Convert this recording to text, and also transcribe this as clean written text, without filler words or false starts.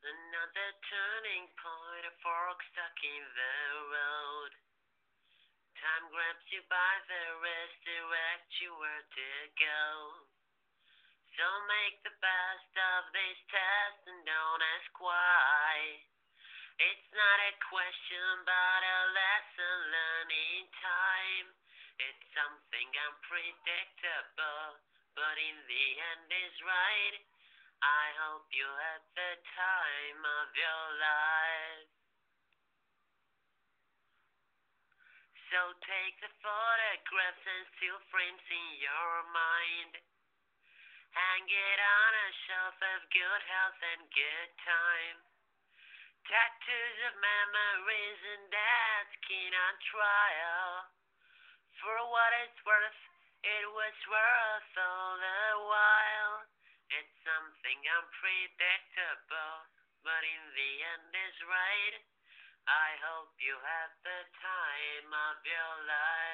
Another turning point, a fork stuck in the road. Time grabs you by the wrist, directs you where to go. So make the best of this test and don't ask why. It's not a question but a lesson learned in time. It's something unpredictable, but in the end is right. I hope you had the time of your life. So take the photographs and still frames in your mind. Hang it on a shelf of good health and good time. Tattoos of memories and that skin on trial. For what it's worth, it was worth all the while. It's something unpredictable, but in the end is right. I hope you had the time of your life.